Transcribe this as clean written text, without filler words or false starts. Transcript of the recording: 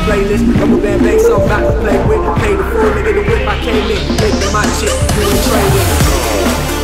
playlist. Rubber band bass, so I'm about to play with. Pay the fool, nigga, the whip I came in. Make me my chick, do a trade with.